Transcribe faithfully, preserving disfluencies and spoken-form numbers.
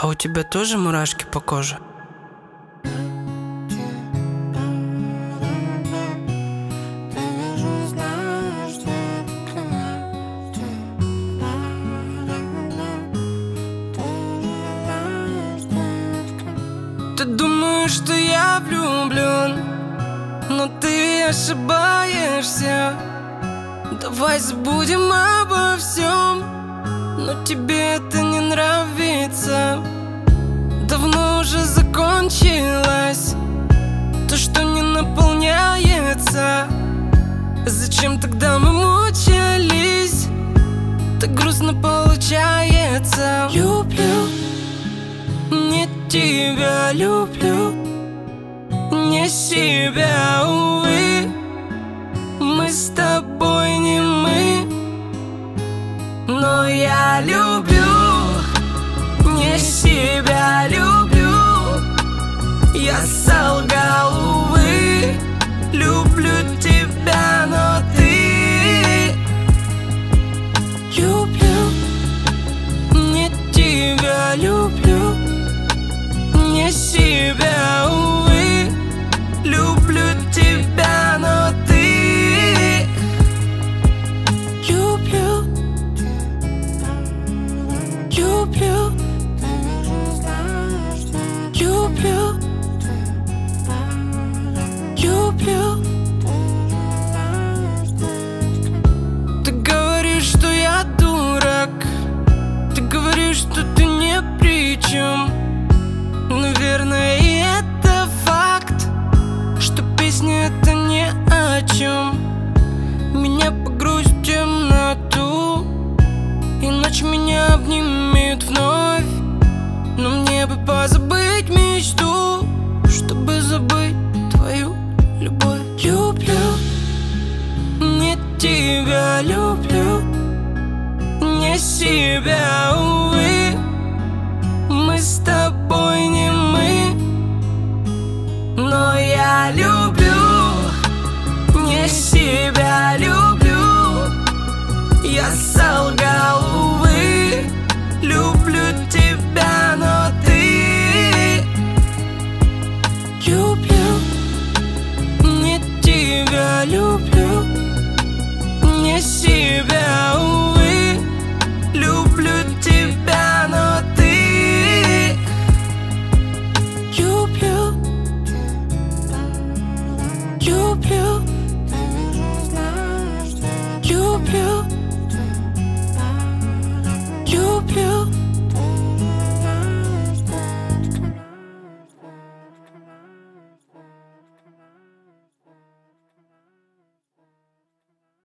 А у тебя тоже мурашки по коже? Ты думаешь, что я влюблен, но ты ошибаешься. Давай забудем обо всем, но тебе это не нравится. Давно уже закончилось то, что не наполняется. Зачем тогда мы мучились? Так грустно получается. Люблю, не тебя люблю, не себя, увы. Мы с тобой не мы, но я люблю, не себя люблю. Я солгал, увы. Люблю тебя, но ты. Люблю, не тебя люблю, не себя, увы. Люблю тебя, но ты. Люблю, люблю, люблю, люблю. Ты говоришь, что я дурак, ты говоришь, что ты ни при чем. Наверное, и это факт, что песня это ни о чем. Меня погрузит в темноту, и ночь меня обнимет вновь. Но мне бы позабыть мечту, чтобы забыть твою любовь. Люблю, не тебя люблю, не себя, увы.